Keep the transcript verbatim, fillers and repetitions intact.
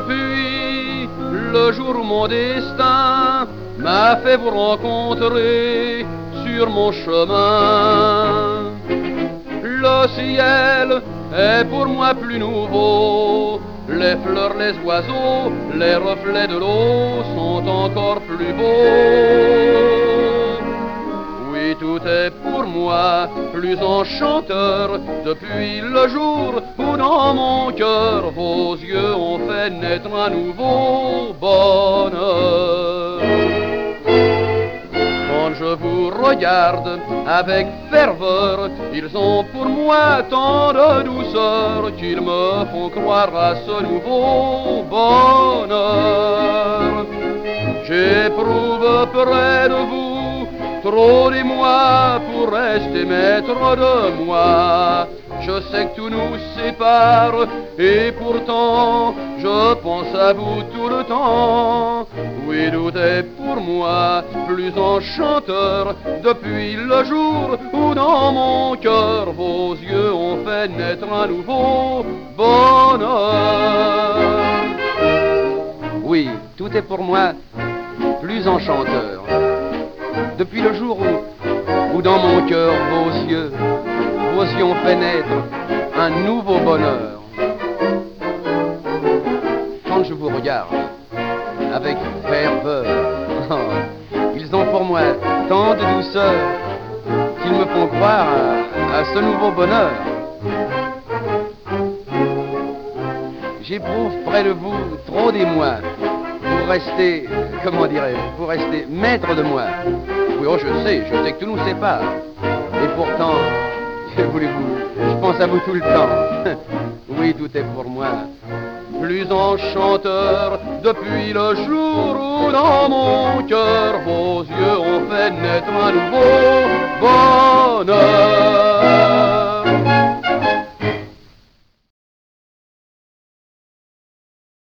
Depuis le jour où mon destin m'a fait vous rencontrer sur mon chemin, le ciel est pour moi plus nouveau, les fleurs, les oiseaux, les reflets de l'eau sont encore plus beaux. Oui, tout est pour moi plus enchanteur depuis le jour où dans mon cœur vos yeux ont fait naître un nouveau bonheur. Quand je vous regarde avec ferveur, ils ont pour moi tant de douceur qu'ils me font croire à ce nouveau bonheur. J'éprouve près de vous trop d'émoi pour rester maître de moi. Je sais que tout nous sépare et pourtant je pense à vous tout le temps. Oui, tout est pour moi plus enchanteur depuis le jour où dans mon cœur vos yeux ont fait naître un nouveau bonheur. Oui, tout est pour moi plus enchanteur depuis le jour où, où dans mon cœur vos yeux, vos yeux ont fait naître un nouveau bonheur. Quand je vous regarde avec ferveur, ils ont pour moi tant de douceur qu'ils me font croire à, à ce nouveau bonheur. J'éprouve près de vous trop d'émoi pour rester, comment dirais-je, pour rester maître de moi. Oui, oh, je sais, je sais que tout nous sépare. Et pourtant, voulez-vous, je pense à vous tout le temps. Oui, tout est pour moi plus enchanteur depuis le jour où dans mon cœur vos yeux ont fait naître un nouveau bonheur.